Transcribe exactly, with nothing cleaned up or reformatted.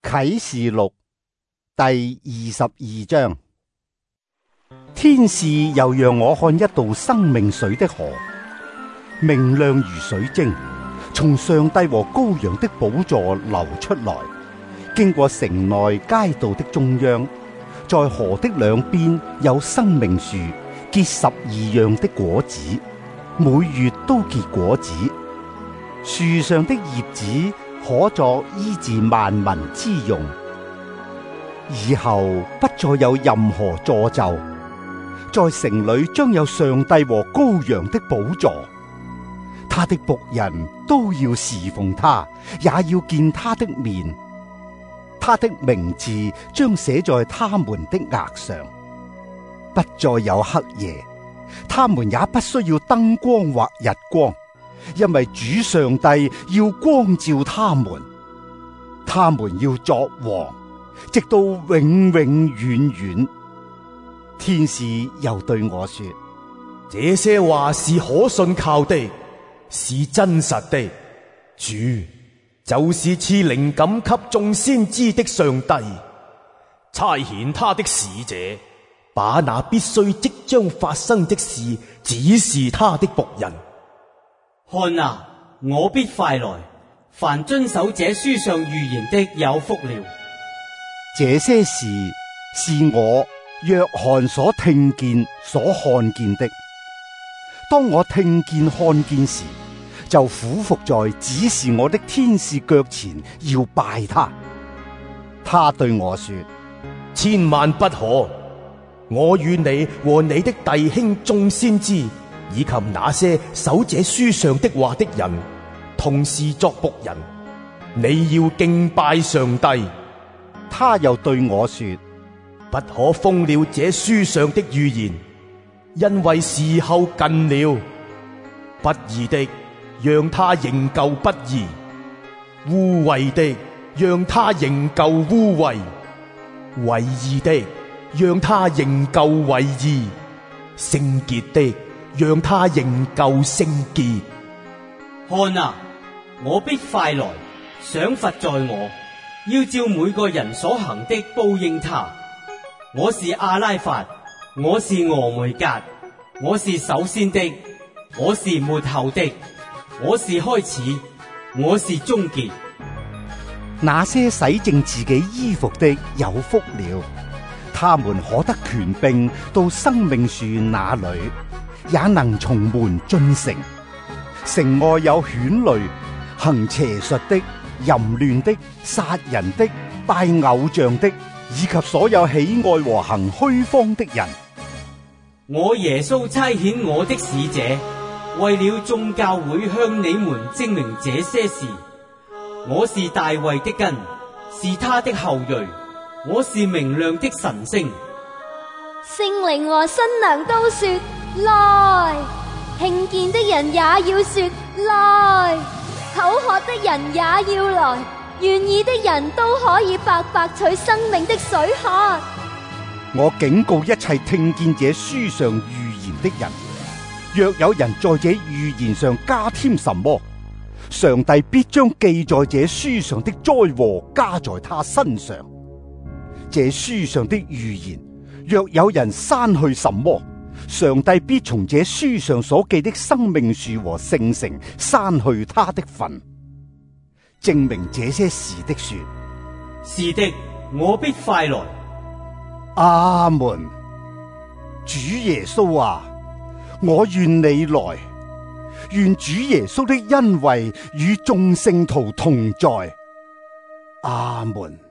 啟示錄第二十二章。天使又讓我看一道生命水的河，明亮如水晶，從上帝和羔羊的寶座流出來，經過城內街道的中央。在河的兩邊有生命樹，結十二樣的果子，每月都結果子。樹上的葉子可作醫治萬民之用。以後不再有任何詛咒，在城裏將有上帝和羔羊的寶座，他的僕人都要侍奉他，也要見他的面。他的名字將寫在他們的額上，不再有黑夜，他們也不需要燈光或日光，因為主上帝要光照他們。他們要作王，直到永永遠遠。天使又對我說： 這些話是可信靠的，是真實的。主就是賜靈感給眾先知的上帝，差遣他的使者，把那必須即將發生的事指示他的僕人。 看啊，我必快來，凡遵守這書上預言的有福了。 這些事是我約翰所聽見所看見的。當我聽見看見時，就俯伏在指示我的天使腳前，要拜他。他對我說： 千萬不可！我與你和你的弟兄眾先知，以及那些守這書上的話的人，同是作僕人。你要敬拜上帝。 他又對我說： 不可封了這書上的預言，因為時候近了。不義的，讓他仍舊不義；污穢的，讓他仍舊污穢；為義的，讓他仍舊為義；聖潔的，讓他仍舊聖潔。 看啊，我必快來，賞罰在我，要照每個人所行的報應他。我是阿拉法，我是俄梅格，我是首先的，我是末後的，我是開始，我是終結。 那些洗淨自己衣服的有福了，他們可得權柄到生命樹那裏，也能從門進城。城外有犬類、行邪術的、淫亂的、殺人的、拜偶像的，以及所有喜愛和行虛謊的人。 我耶穌差遣我的使者，為了眾教會向你們證明這些事。我是大衛的根，是他的後裔，我是明亮的晨星。 聖靈和新娘都說來，聽見的人也要說來，口渴的人也要來，願意的人都可以白白取生命的水喝。 我警告一切聽見這書上預言的人，若有人在這預言上加添什麼，上帝必將記在這書上的災禍加在他身上。這書上的預言，若有人刪去什麼，上帝必從這書上所記的生命樹和聖城刪去他的份。證明這些事的說： 是的，我必快來。 阿門。主耶穌啊，我願你來。願主耶穌的恩惠與眾聖徒同在。阿門。